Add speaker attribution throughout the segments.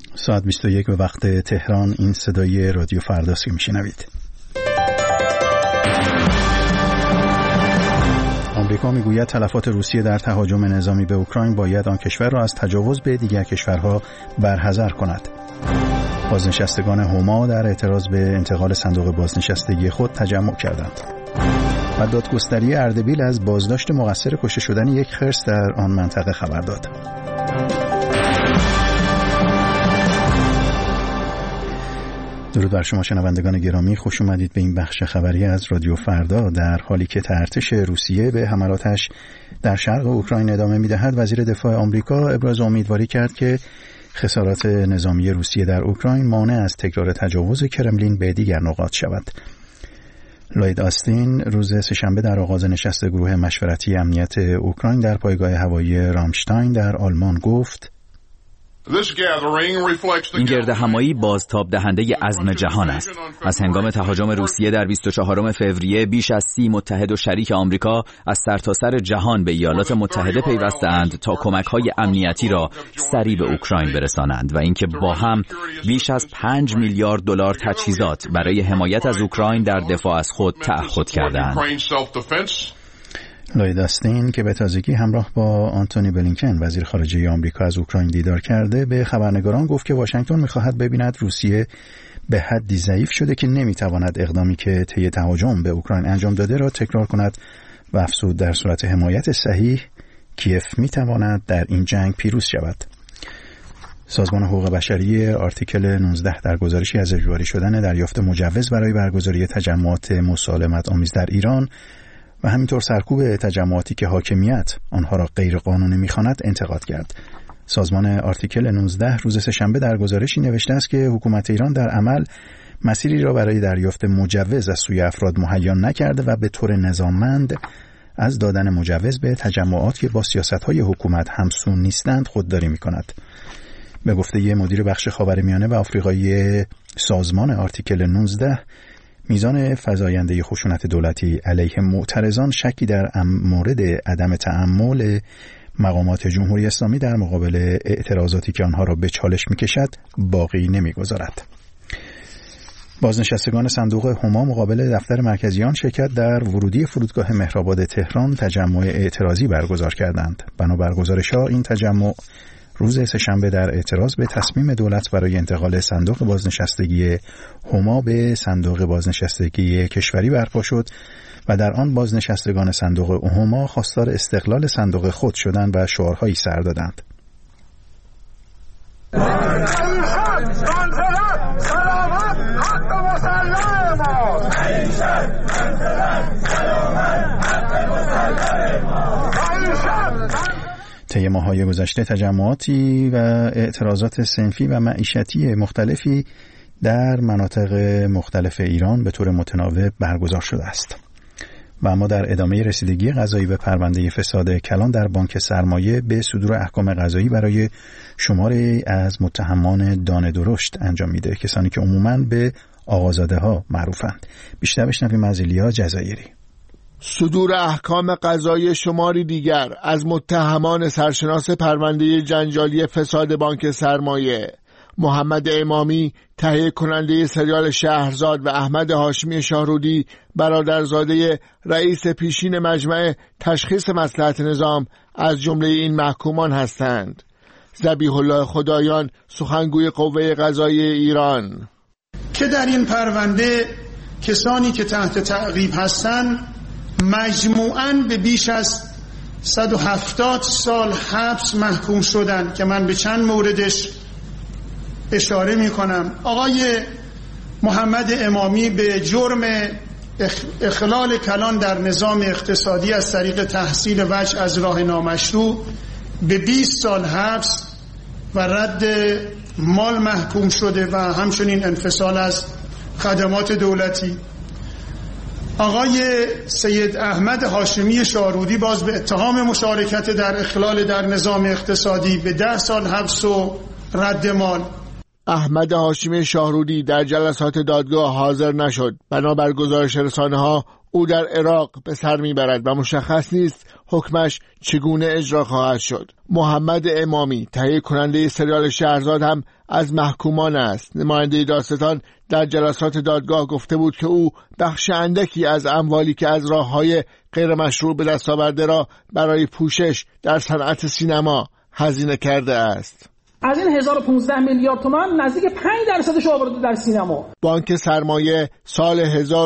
Speaker 1: ساعت 21 به وقت تهران. این صدای رادیو فرداست که میشنوید. آمریکا میگوید تلفات روسیه در تهاجم نظامی به اوکراین باید آن کشور را از تجاوز به دیگر کشورها برحذر کند. بازنشستگان هوما در اعتراض به انتقال صندوق بازنشستگی خود تجمع کردند. و دادگستری اردبیل از بازداشت مقصر کشته شدن یک خرس در آن منطقه خبر داد. درود بر شما شنوندگان گرامی، خوش اومدید به این بخش خبری از رادیو فردا. در حالی که ارتش روسیه به حملاتش در شرق اوکراین ادامه می‌دهد، وزیر دفاع آمریکا ابراز امیدواری کرد که خسارات نظامی روسیه در اوکراین مانع از تکرار تجاوز کرملین به دیگر نقاط شود. لوید آستین روز سه‌شنبه در آغاز نشست گروه مشورتی امنیت اوکراین در پایگاه هوایی رامشتاین در آلمان گفت:
Speaker 2: این گردهمایی بازتاب دهنده عزم جهان است. از هنگام تهاجم روسیه در 24 فوریه بیش از 30 متحد و شریک آمریکا از سرتاسر جهان به ایالات متحده پیوسته‌اند تا کمک‌های امنیتی را سریع به اوکراین برسانند و اینکه با هم بیش از 5 میلیارد دلار تجهیزات برای حمایت از اوکراین در دفاع از خود تعهد کردند.
Speaker 1: لوید آستین که به تازگی همراه با آنتونی بلینکن وزیر خارجه آمریکا از اوکراین دیدار کرده، به خبرنگاران گفت که واشنگتن می‌خواهد ببیند روسیه به حدی ضعیف شده که نمی‌تواند اقدامی که طی تهاجم به اوکراین انجام داده را تکرار کند و افزود در صورت حمایت صحیح کیف می‌تواند در این جنگ پیروز شود. سازمان حقوق بشری آرتیکل 19 در گزارشی از اجباری شدن دریافت مجوز برای برگزاری تجمعات مسالمت آمیز در ایران و همینطور سرکوب تجمعاتی که حاکمیت آنها را غیر قانونی می‌خواند انتقاد کرد. سازمان آرتیکل 19 روز سه‌شنبه در گزارشی نوشته است که حکومت ایران در عمل مسیری را برای دریافت مجوز از سوی افراد مهیا نکرده و به طور نظاممند از دادن مجوز به تجمعات که با سیاست‌های حکومت همسو نیستند خودداری می‌کند. به گفته مدیر بخش خاورمیانه و آفریقایی سازمان آرتیکل 19، میزان فزاینده خشونت دولتی علیه معترضان شکی در مورد عدم تأمل مقامات جمهوری اسلامی در مقابل اعتراضاتی که آنها را به چالش می‌کشد باقی نمی‌گذارد. بازنشستگان صندوق هوما مقابل دفتر مرکزی آن شرکت در ورودی فرودگاه مهرآباد تهران تجمع اعتراضی برگزار کردند. بنابر گزارش‌ها این تجمع روز سه‌شنبه در اعتراض به تصمیم دولت برای انتقال صندوق بازنشستگی هوما به صندوق بازنشستگی کشوری برپا شد و در آن بازنشستگان صندوق هوما خواستار استقلال صندوق خود شدند و شعارهایی سر دادند. طی ماه‌های گذشته تجمعاتی و اعتراضات صنفی و معیشتی مختلفی در مناطق مختلف ایران به طور متناوب برگزار شده است. و اما در ادامه رسیدگی قضایی به پرونده فساد کلان در بانک سرمایه به صدور احکام قضایی برای شماری از متهمان دانه درشت انجام میده، کسانی که عموماً به آقازاده‌ها معروفند. بیشتر بشنویم از ایلیا جزایری.
Speaker 3: صدور احکام قضایی شماری دیگر از متهمان سرشناس پرونده جنجالی فساد بانک سرمایه محمد امامی، تهیه کننده سریال شهرزاد، و احمد هاشمی شاهرودی، برادرزاده رئیس پیشین مجمع تشخیص مصلحت نظام، از جمله این محکومان هستند. ذبیح الله خدایان، سخنگوی قوه قضاییه ایران:
Speaker 4: که در این پرونده کسانی که تحت تعقیب هستند مجموعاً به بیش از 170 سال حبس محکوم شدند که من به چند موردش اشاره می کنم. آقای محمد امامی به جرم اخلال کلان در نظام اقتصادی از طریق تحصیل وجه از راه نامشروع به 20 سال حبس و رد مال محکوم شده و همچنین انفصال از خدمات دولتی. آقای سید احمد هاشمی شاهرودی باز به اتهام مشارکت در اخلال در نظام اقتصادی به 10 سال حبس و رد مال.
Speaker 3: احمد هاشمی شاهرودی در جلسات دادگاه حاضر نشد. بنابر گزارش رسانه‌ها او در عراق به سر میبرد و مشخص نیست حکمش چگونه اجرا خواهد شد. محمد امامی تهیه کننده سریال شهرزاد هم از محکومان است. نماینده دادستان در جلسات دادگاه گفته بود که او بخش اندکی از اموالی که از راه‌های غیر مشروع به دست آورده را برای پوشش در صنعت سینما هزینه کرده است.
Speaker 5: از این 1015 میلیارد تومان نزدیک 5% آورده در سینما.
Speaker 3: بانک سرمایه سال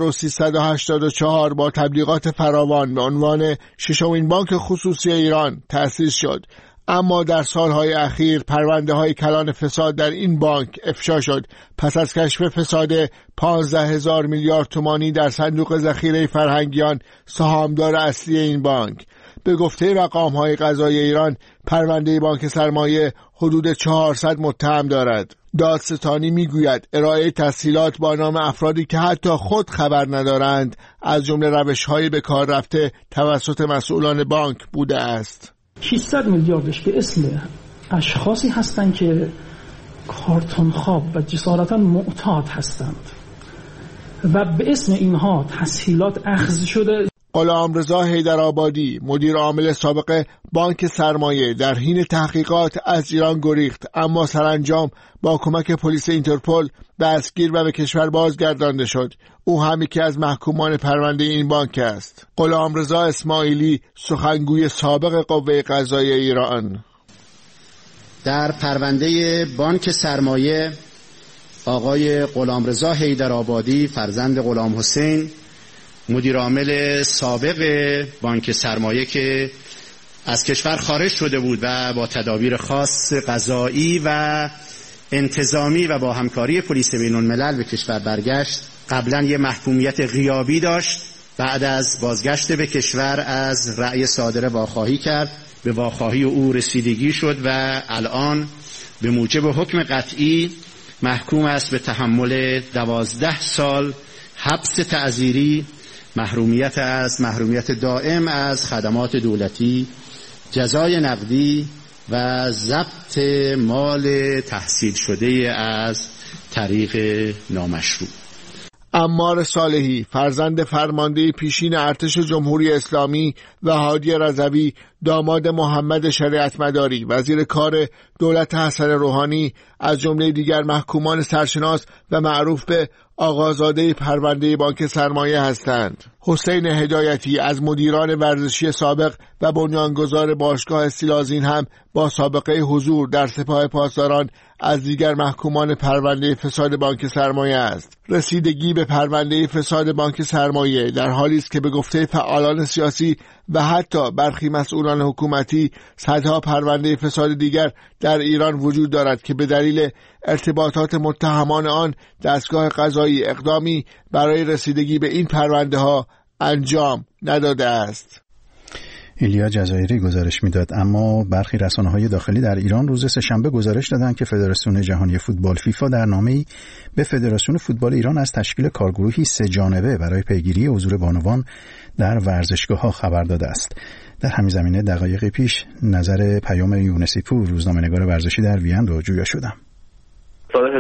Speaker 3: 1384 با تبلیغات فراوان به عنوان ششمین بانک خصوصی ایران تأسیس شد، اما در سالهای اخیر پرونده‌های کلان فساد در این بانک افشا شد. پس از کشف فساد 15,000 میلیارد تومانی در صندوق ذخیره فرهنگیان، سهامدار اصلی این بانک. به گفته رقم‌های قضایی ایران، پرونده بانک سرمایه حدود 400 متهم دارد. دادستانی میگوید ارائه تسهیلات با نام افرادی که حتی خود خبر ندارند از جمله روش‌های به کار رفته توسط مسئولان بانک بوده است.
Speaker 5: 600 میلیاردش به اسم اشخاصی هستند که کارتون خواب و جسارتاً معتاد هستند و به اسم اینها تسهیلات اخذ شده.
Speaker 3: غلامرضا حیدرآبادی، مدیر عامل سابق بانک سرمایه، در حین تحقیقات از ایران گریخت، اما سرانجام با کمک پلیس اینترپل دستگیر و به کشور بازگردانده شد. او هم یکی از محکومان پرونده این بانک است. غلامرضا اسماعیلی، سخنگوی سابق قوه قضاییه ایران:
Speaker 6: در پرونده بانک سرمایه آقای غلامرضا حیدرآبادی فرزند غلام حسین، مدیر عامل سابق بانک سرمایه که از کشور خارج شده بود و با تدابیر خاص قضایی و انتظامی و با همکاری پلیس بین‌الملل به کشور برگشت، قبلا یه محکومیت غیابی داشت. بعد از بازگشت به کشور از رأی صادره واخواهی کرد، به واخواهی او رسیدگی شد و الان به موجب حکم قطعی محکوم است به تحمل 12 سال حبس تعزیری، محرومیت دائم از خدمات دولتی، جزای نقدی و ضبط مال تحصیل شده از طریق نامشروع.
Speaker 3: عمار صالحی، فرزند فرمانده پیشین ارتش جمهوری اسلامی، و هادی رضوی، داماد محمد شریعت مداری، وزیر کار دولت حسن روحانی، از جمله دیگر محکومان سرشناس و معروف به آقازاده پرونده بانک سرمایه هستند. حسین هدایتی از مدیران ورزشی سابق و بنیانگذار باشگاه سیلازین هم با سابقه حضور در سپاه پاسداران از دیگر محکومان پرونده فساد بانک سرمایه است. رسیدگی به پرونده فساد بانک سرمایه در حالی است که به گفته فعالان سیاسی و حتی برخی مسئولان حکومتی صدها پرونده فساد دیگر در ایران وجود دارد که به دلیل ارتباطات متهمان آن دستگاه قضایی اقدامی برای رسیدگی به این پرونده ها انجام نداده است.
Speaker 1: ایلیا جزایری گزارش میداد. اما برخی رسانه‌های داخلی در ایران روز سه‌شنبه گزارش دادند که فدراسیون جهانی فوتبال فیفا در نامه‌ای به فدراسیون فوتبال ایران از تشکیل کارگروهی 3 جانبه برای پیگیری حضور بانوان در ورزشگاه‌ها خبر داده است. در همین زمینه دقایقی پیش نظر پیام یونسی پور، روزنامه‌نگار ورزشی در وین رو جویا شدم.
Speaker 7: سال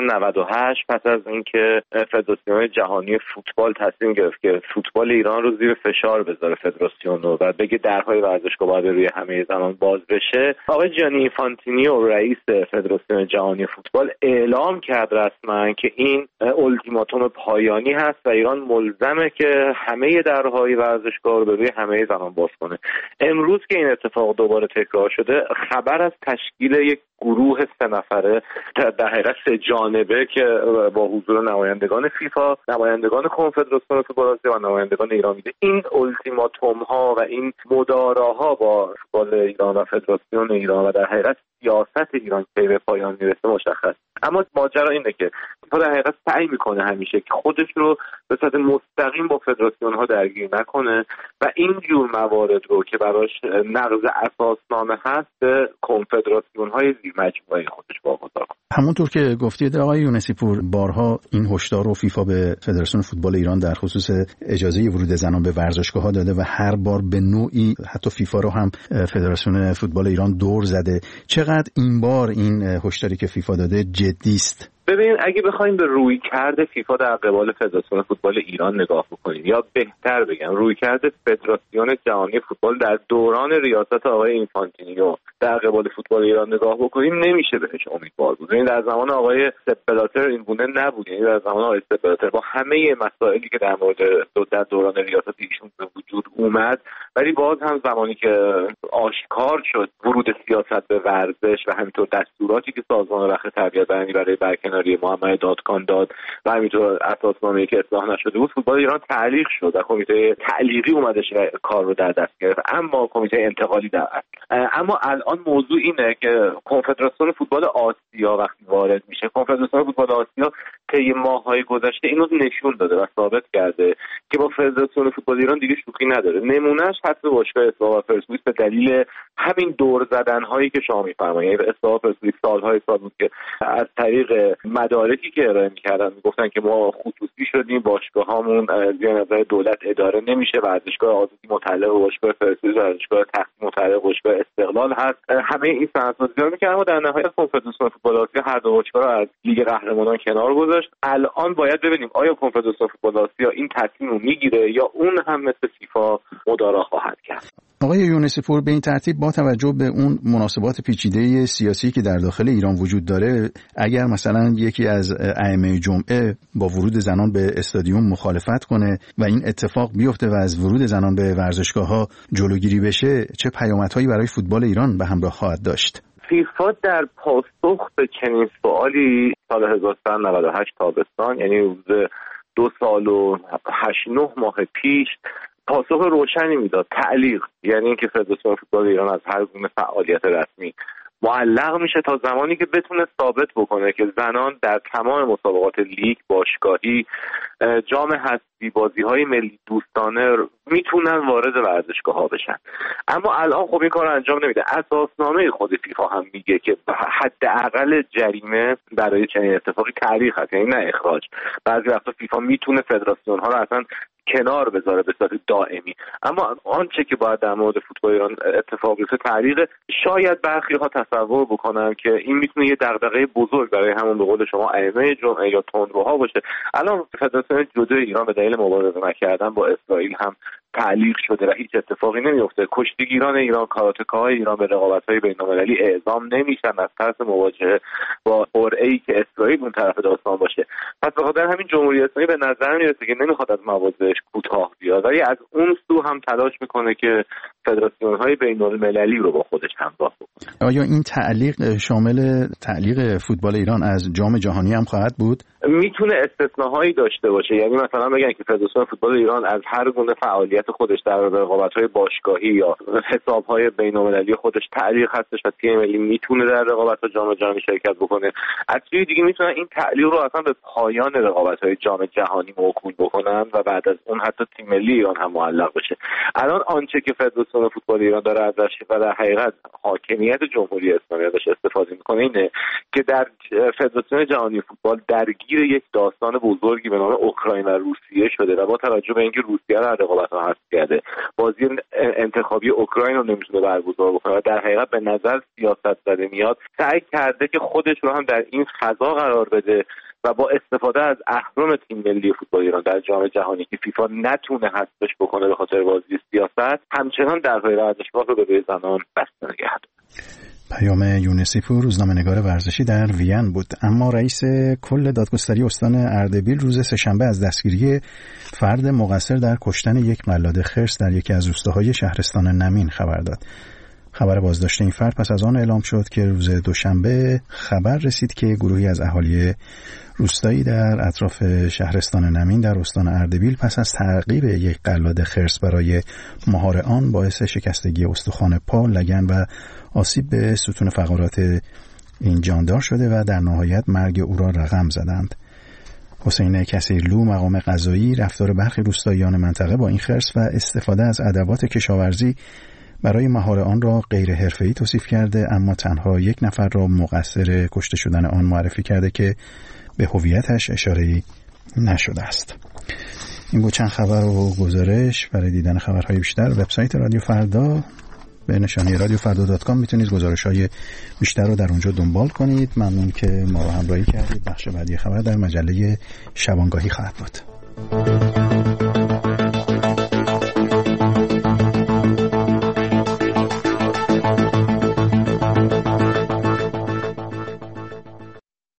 Speaker 7: 1398 پس از اینکه فدراسیون جهانی فوتبال تصمیم گرفت که فوتبال ایران رو زیر فشار بذاره فدراسیون رو و بگه درهای ورزشگاه باید روی همه زمان باز بشه، آقای جانی اینفانتینیو رئیس فدراسیون جهانی فوتبال اعلام کرد رسما که این التیماتوم پایانی هست و ایران ملزمه که همه درهای ورزشگاه رو روی همه زمان باز کنه. امروز که این اتفاق دوباره تکرار شده، خبر از تشکیل یک گروه 3 نفره در حقیقت 3 جانبه که با حضور نمایندگان فیفا، نمایندگان کنفدراسیون فوتبال آسیا و نمایندگان ایران میده. این التیماتوم ها و این مداراها با فوتبال ایران و فدراسیون ایران و در حقیقت سیاست ایران که به پایان میرسه مشخص. اما ماجرا اینه که فیفا در حقیقت سعی میکنه همیشه که خودش رو به صورت مستقیم با فدراسیون ها درگیر نکنه و این جور موارد رو که براش نقض اساسنامه هست به کنفدراسیون های زیر مجموعه خودش واگذار کنه.
Speaker 1: همونطور که گفتید آقای یونسی پور، بارها این هشدار رو فیفا به فدراسیون فوتبال ایران در خصوص اجازه ورود زنان به ورزشگاه‌ها داده و هر بار به نوعی حتی فیفا رو هم فدراسیون فوتبال ایران دور زده. چقدر این بار این هشداری که فیفا داده جدی است؟
Speaker 7: ببینید اگه بخوایم به رویکرد فیفا در قبال فدراسیون فوتبال ایران نگاه بکنیم، یا بهتر بگم رویکرد فدراسیون جهانی فوتبال در دوران ریاست آقای اینفانتینیو در قبال فوتبال ایران نگاه بکنیم، نمیشه بهش امیدوار بود. این در زمان آقای سپلاتر این گونه نبود. یعنی در زمان آقای سپلاتر با همه مسائلی که در مورد دوران ریاست ایشون به وجود اومد، ولی باز هم زمانی که آشکار شد ورود سیاست به ورزش و همینطور دستوراتی که سازمان رخ تربیت بدنی برای برکناری محمد دادکان داد و همینطور اساسنامه‌ای که اصلاح نشده بود، فوتبال ایران تعلیق شد و کمیته تعلیقی اومدش کار رو در دست گرفت، اما کمیته انتقالی در اصل. اما الان موضوع اینه که کنفدراسیون فوتبال آسیا وقتی وارد میشه، کنفدراسیون فوتبال آسیا طی ماه‌های گذشته اینو نشون داده و ثابت کرده که با فدراسیون فوتبال ایران دیگه شوخی نداره. نمونهش حتی باشگاه اسحاق پرسپولیس به دلیل همین دور زدن‌هایی که شما می‌فرمایید. یعنی اسحاق پرسپولیس سال‌های سال بود که از طریق مدارکی که ارائه می‌کردن میگفتن که ما خصوصی شدیم، باشگاه‌هامون زیر نظر دولت اداره نمیشه، ورزشگاه آزادی متعلق به باشگاه پرسپولیس، ورزشگاه تختی متعلق به باشگاه استقلال هست. همه این سندسازی‌ها رو می‌کردن و در نهایت کنفدراسیون فوتبال آسیا هر دو باشگاه رو از لیگ قهرمانان کنار گذاشت. الان باید ببینیم آیا کنفدراسیون فوتبال آسیا این تصمیم رو میگیره یا اون هم مثل فیفا مدارا خواهد کرد.
Speaker 1: آقای یونسی پور، به این ترتیب با توجه به اون مناسبات پیچیده سیاسی که در داخل ایران وجود داره، اگر مثلا یکی از ائمه جمعه با ورود زنان به استادیوم مخالفت کنه و این اتفاق بیفته و از ورود زنان به ورزشگاه‌ها جلوگیری بشه، چه پیامدهایی برای فوتبال ایران به همراه خواهد داشت؟
Speaker 7: فیفا در پاسخ به چنین سوالی سال 1398 تابستان، یعنی حدود 2 سال و 8-9 ماه پیش، پاسخ روشنی میداد. تعلیق، یعنی اینکه فدراسیون فوتبال ایران از هر گونه فعالیت رسمی معلق میشه تا زمانی که بتونه ثابت بکنه که زنان در تمام مسابقات لیگ، باشگاهی، جام حذفی، بازی‌های ملی دوستانه میتونن وارد ورزشگاه‌ها بشن. اما الان خب این کار انجام نمیده. اساسنامه خود فیفا هم میگه که حداقل جریمه برای چنین اتفاقی تعلیق هست، یعنی نه اخراج. بعضی وقتا فیفا میتونه فدراسیون‌ها رو اصلا کنار بذاره به صورت دائمی. اما آنچه که باید در مورد فوتبال ایران اتفاق بیفته تعلیق. شاید برخی‌ها تصور بکنن که این میتونه یه دغدغه بزرگ برای همون به قول شما ائمه جمعه یا تندروها باشه. الان فدراسیون جودو ایران به دلیل مبارزه نکردن با اسرائیل هم تعلیق شده و هیچ اتفاقی نمیفته. کشتیگیران ایران، کاراتکاهای ایران به رقابت‌های بین‌المللی اعزام نمیشن از ترس مواجهه با قرعه‌ای که اسرائیل اون طرف داستان باشه. پس بخاطر همین جمهوری اسلامی به نظر میرسه که نمیخواد از موازش کوتاه بیاد، ولی از اون سو هم تلاش میکنه که فدراسیون‌های بین‌المللی رو با خودش همراه بکنه.
Speaker 1: آیا این تعلیق شامل تعلیق فوتبال ایران از جام جهانی هم خواهد بود؟
Speaker 7: میتونه استثناهایی داشته باشه. یعنی مثلا بگن که فدراسیون فوتبال ایران از هر گونه فعالیت خودش در رقابت‌های باشگاهی یا حساب‌های بین‌المللی خودش تعلیق هستش و تیم ملی میتونه در رقابت‌های جام جهانی شرکت بکنه. از سوی دیگه میتونن این تعلیق رو اصلا به پایان رقابت‌های جام جهانی موکول بکنن و بعد از اون حتی تیم ملی ایران هم معلق بشه. الان آنچه که فدراسیون فوتبال ایران داره ازش و در حقیقت حاکمیت جمهوری اسلامی ازش استفاده میکنه اینه که در فدراسیون جهانی فوتبال درگیر یک داستان بزرگی به نام اوکراین و روسیه شده و با توجه به اینکه روسیه در رقابت‌ها حذف کرده، بازی انتخابی اوکراین رو نمیتونه برگزار بکنه و در حقیقت به نظر سیاست زده میاد، سعی کرده که خودش رو هم در این فضا قرار بده و با استفاده از اهرم تیم ملی فوتبال ایران در جام جهانی که فیفا نتونه حذفش بکنه به خاطر بازی سیاست، همچنان درهای ورزشگاه رو به زنان بسته نگه داره.
Speaker 1: پیام یونسی پور، روزنامه‌نگار ورزشی در وین بود. اما رئیس کل دادگستری استان اردبیل روز سه‌شنبه از دستگیری فرد مقصر در کشتن یک قلاده خرس در یکی از روستاهای شهرستان نمین خبر داد. خبر بازداشت این فرد پس از آن اعلام شد که روز دوشنبه خبر رسید که گروهی از اهالی روستایی در اطراف شهرستان نمین در استان اردبیل پس از تعقیب یک قلاده خرس برای مهار آن باعث شکستگی استخوان پا، لگن و آسیب به ستون فقرات این جاندار شده و در نهایت مرگ او را رقم زدند. حسین کثیرلو، مقام قضایی، رفتار برخی روستاییان منطقه با این خرس و استفاده از ادوات کشاورزی برای مهار آن را غیر حرفه‌ای توصیف کرده، اما تنها یک نفر را مقصر کشته شدن آن معرفی کرده که به هویتش اشاره‌ای نشده است. این بود چند خبر و گزارش. برای دیدن خبرهای بیشتر وبسایت رادیو فردا به نشانی radiofrda.com میتونید گزارش‌های بیشتر رو در اونجا دنبال کنید. ممنون که ما رو همراهی کردید. بخش بعدی خبر در مجله شبانگاهی خواهد بود.